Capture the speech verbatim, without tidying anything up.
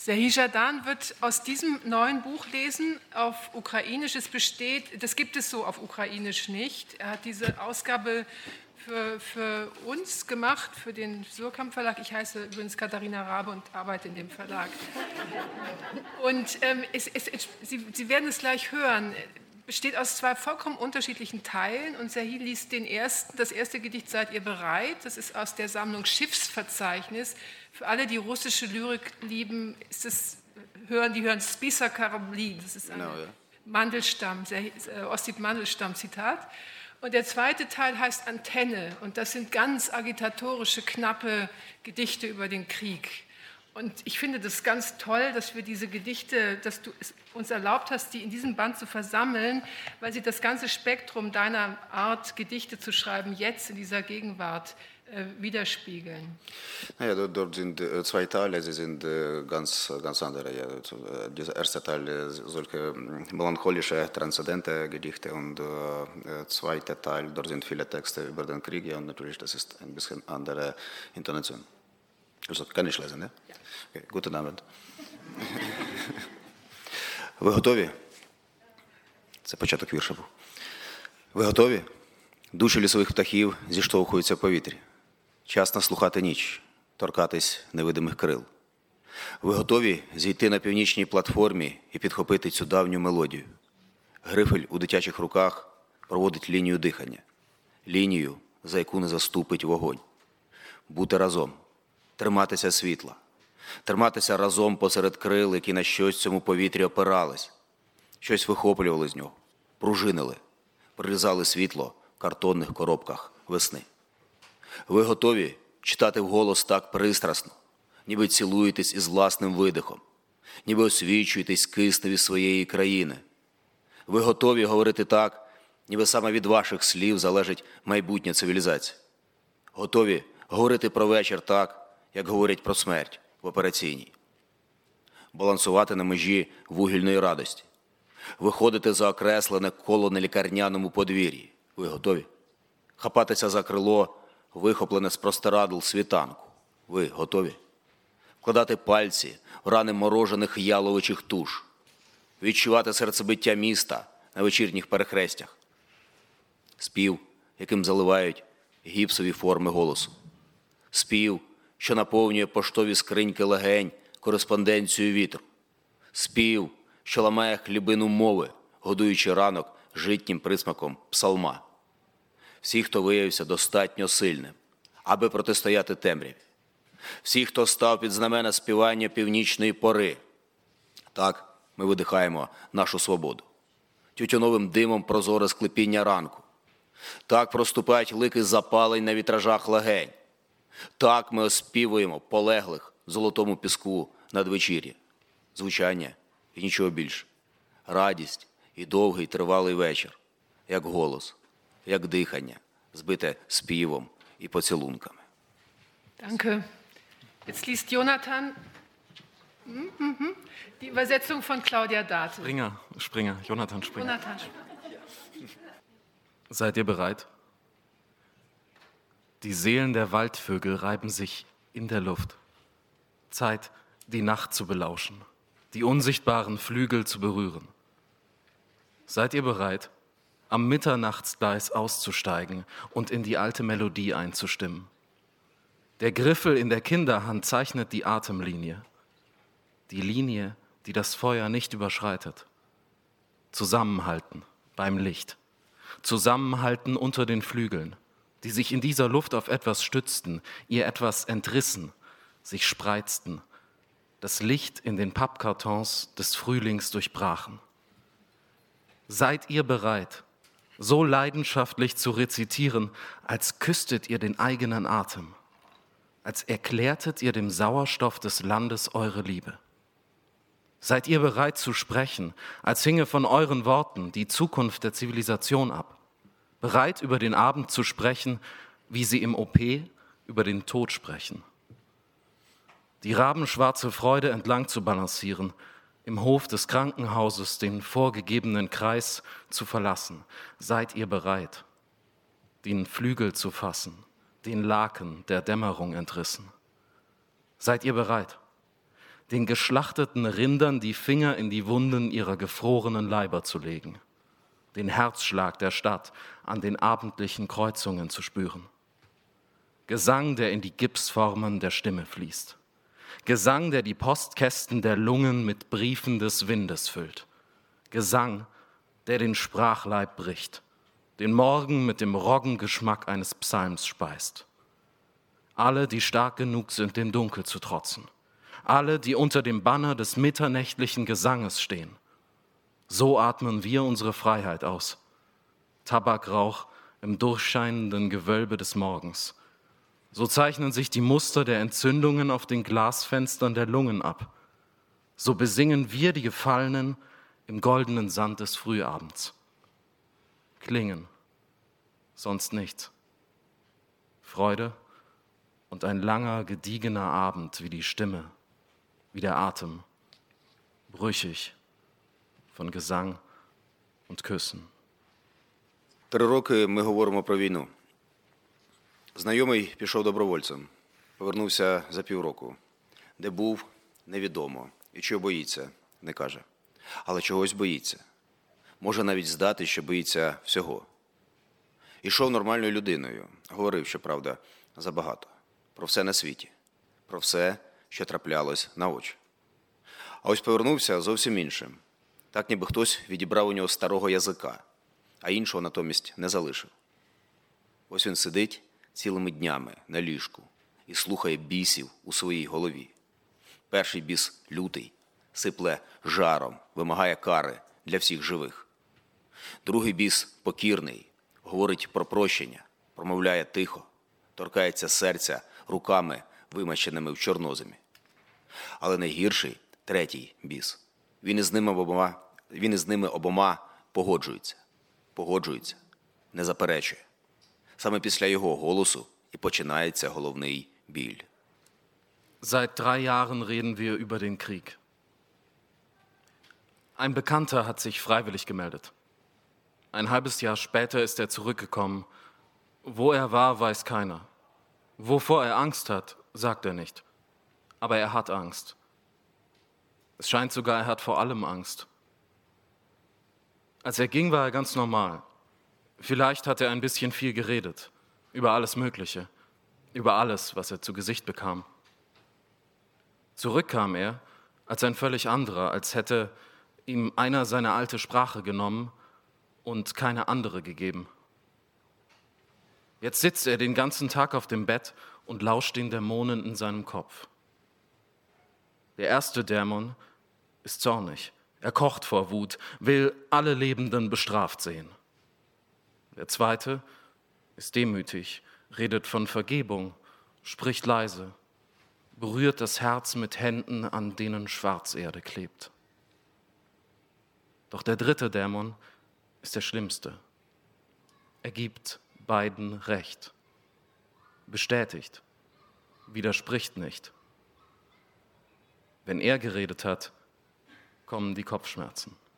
Serhii Zhadan wird aus diesem neuen Buch lesen auf Ukrainisch. Es besteht, das gibt es so auf Ukrainisch nicht. Er hat diese Ausgabe für, für uns gemacht, für den Surkamp Verlag. Ich heiße übrigens Katharina Rabe und arbeite in dem Verlag. Und ähm, es, es, es, Sie, Sie werden es gleich hören. Besteht aus zwei vollkommen unterschiedlichen Teilen und Serhii liest den ersten, das erste Gedicht Seid ihr bereit? Das ist aus der Sammlung Schiffsverzeichnis. Für alle, die russische Lyrik lieben, ist es, hören, die hören Spisa Karabli, das ist ein genau, ja. Mandelstam, äh, Ossip Mandelstam Zitat. Und der zweite Teil heißt Antenne und das sind ganz agitatorische, knappe Gedichte über den Krieg. Und ich finde das ganz toll, dass wir diese Gedichte, dass du es uns erlaubt hast, die in diesem Band zu versammeln, weil sie das ganze Spektrum deiner Art, Gedichte zu schreiben, jetzt in dieser Gegenwart äh, widerspiegeln. Naja, dort sind äh, zwei Teile, sie sind äh, ganz, ganz andere. Ja. Dieser erste Teil, äh, solche melancholische, transzendente Gedichte und der äh, zweite Teil, dort sind viele Texte über den Krieg ja, und natürlich, das ist ein bisschen andere Intonation. Also, kann ich lesen, ne? Ja. Okay, guten Abend. Ви готові? Це початок вірша був. Ви готові? Душі лісових птахів зіштовхуються в повітрі. Час наслухати ніч, торкатись невидимих крил. Ви готові зійти на північній платформі і підхопити цю давню мелодію? Грифель у дитячих руках проводить лінію дихання. Лінію, за яку не заступить вогонь. Бути разом. Триматися світла. Триматися разом посеред крил, які на щось в цьому повітрі опирались. Щось вихоплювали з нього, пружинили, прирізали світло в картонних коробках весни. Ви готові читати вголос так пристрасно, ніби цілуєтесь із власним видихом, ніби освічуєтесь кисневі своєї країни. Ви готові говорити так, ніби саме від ваших слів залежить майбутнє цивілізації. Готові говорити про вечір так, як говорять про смерть в операційній. Балансувати на межі вугільної радості. Виходити за окреслене коло на лікарняному подвір'ї. Ви готові? Хапатися за крило, вихоплене з простирадл світанку. Ви готові? Вкладати пальці в рани морожених яловичих туш. Відчувати серцебиття міста на вечірніх перехрестях. Спів, яким заливають гіпсові форми голосу. Спів, що наповнює поштові скриньки легень кореспонденцію вітру. Спів, що ламає хлібину мови, годуючи ранок житнім присмаком псалма. Всі, хто виявився достатньо сильним, аби протистояти темряві. Всі, хто став під знамена співання північної пори. Так ми видихаємо нашу свободу. Тютюновим димом прозоре склепіння ранку. Так проступають лики запалень на вітражах легень. Так ми оспівуємо полеглих в золотому піску надвечір'я. Звучання і нічого більше. Радість і довгий тривалий вечір. Як голос, як дихання, збите співом і поцілунками. Danke. Jetzt liest Jonathan die Übersetzung von Claudia Date. Springer, Springer, Jonathan Springer. Jonathan. Seid ihr bereit? Die Seelen der Waldvögel reiben sich in der Luft. Zeit, die Nacht zu belauschen, die unsichtbaren Flügel zu berühren. Seid ihr bereit, am Mitternachtsgleis auszusteigen und in die alte Melodie einzustimmen? Der Griffel in der Kinderhand zeichnet die Atemlinie, die Linie, die das Feuer nicht überschreitet. Zusammenhalten beim Licht, zusammenhalten unter den Flügeln, die sich in dieser Luft auf etwas stützten, ihr etwas entrissen, sich spreizten, das Licht in den Pappkartons des Frühlings durchbrachen. Seid ihr bereit, so leidenschaftlich zu rezitieren, als küsstet ihr den eigenen Atem, als erklärtet ihr dem Sauerstoff des Landes eure Liebe? Seid ihr bereit zu sprechen, als hinge von euren Worten die Zukunft der Zivilisation ab? Bereit, über den Abend zu sprechen, wie sie im O P über den Tod sprechen? Die rabenschwarze Freude entlang zu balancieren, im Hof des Krankenhauses den vorgegebenen Kreis zu verlassen. Seid ihr bereit, den Flügel zu fassen, den Laken der Dämmerung entrissen? Seid ihr bereit, den geschlachteten Rindern die Finger in die Wunden ihrer gefrorenen Leiber zu legen, den Herzschlag der Stadt an den abendlichen Kreuzungen zu spüren. Gesang, der in die Gipsformen der Stimme fließt. Gesang, der die Postkästen der Lungen mit Briefen des Windes füllt. Gesang, der den Sprachleib bricht, den Morgen mit dem Roggengeschmack eines Psalms speist. Alle, die stark genug sind, dem Dunkel zu trotzen. Alle, die unter dem Banner des mitternächtlichen Gesanges stehen. So atmen wir unsere Freiheit aus. Tabakrauch im durchscheinenden Gewölbe des Morgens. So zeichnen sich die Muster der Entzündungen auf den Glasfenstern der Lungen ab. So besingen wir die Gefallenen im goldenen Sand des Frühabends. Klingen, sonst nichts. Freude und ein langer, gediegener Abend wie die Stimme, wie der Atem, brüchig von Gesang und Küssen. Три роки ми говоримо про війну. Знайомий пішов добровольцем, повернувся за півроку. Де був, невідомо. І чого боїться, не каже. Але чогось боїться. Може навіть здати, що боїться всього. Ішов нормальною людиною, говорив, щоправда, забагато. Про все на світі. Про все, що траплялось на очі. А ось повернувся зовсім іншим. Так ніби хтось відібрав у нього старого язика, а іншого натомість не залишив. Ось він сидить цілими днями на ліжку і слухає бісів у своїй голові. Перший біс лютий, сипле жаром, вимагає кари для всіх живих. Другий біс покірний, говорить про прощення, промовляє тихо, торкається серця руками, вимащеними в чорноземі. Але найгірший – третій біс. Він із ними обома, він із ними обома погоджується, погоджується, не заперечує. Саме після його голосу і починається головний біль. Seit drei Jahren reden wir über den Krieg. Ein Bekannter hat sich freiwillig gemeldet. Ein halbes Jahr später ist er zurückgekommen. Wo er war, weiß keiner. Wovor er Angst hat, sagt er nicht. Aber er hat Angst. Es scheint sogar, er hat vor allem Angst. Als er ging, war er ganz normal. Vielleicht hat er ein bisschen viel geredet. Über alles Mögliche. Über alles, was er zu Gesicht bekam. Zurück kam er als ein völlig anderer, als hätte ihm einer seine alte Sprache genommen und keine andere gegeben. Jetzt sitzt er den ganzen Tag auf dem Bett und lauscht den Dämonen in seinem Kopf. Der erste Dämon ist zornig. Er kocht vor Wut, will alle Lebenden bestraft sehen. Der zweite ist demütig, redet von Vergebung, spricht leise, berührt das Herz mit Händen, an denen Schwarzerde klebt. Doch der dritte Dämon ist der schlimmste. Er gibt beiden Recht, bestätigt, widerspricht nicht. Wenn er geredet hat, kommen die Kopfschmerzen.